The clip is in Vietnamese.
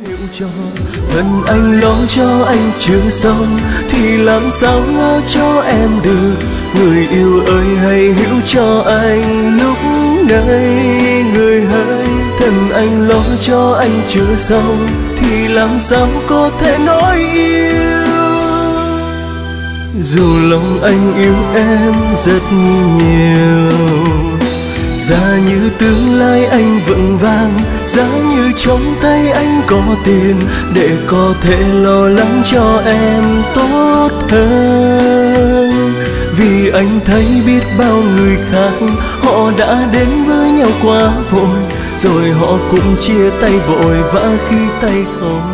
Hiểu cho phần anh lo cho anh chưa xong thì làm sao lo cho em được. Người yêu ơi hãy hiểu cho anh lúc này. Người hỡi, thân anh lo cho anh chưa xong thì làm sao có thể nói yêu. Dù lòng anh yêu em rất nhiều, giá như tương lai anh vững vàng, giá như trong tay anh có tiền để có thể lo lắng cho em tốt hơn. Vì anh thấy biết bao người khác họ đã đến với nhau quá vội, rồi họ cũng chia tay vội vã khi tay không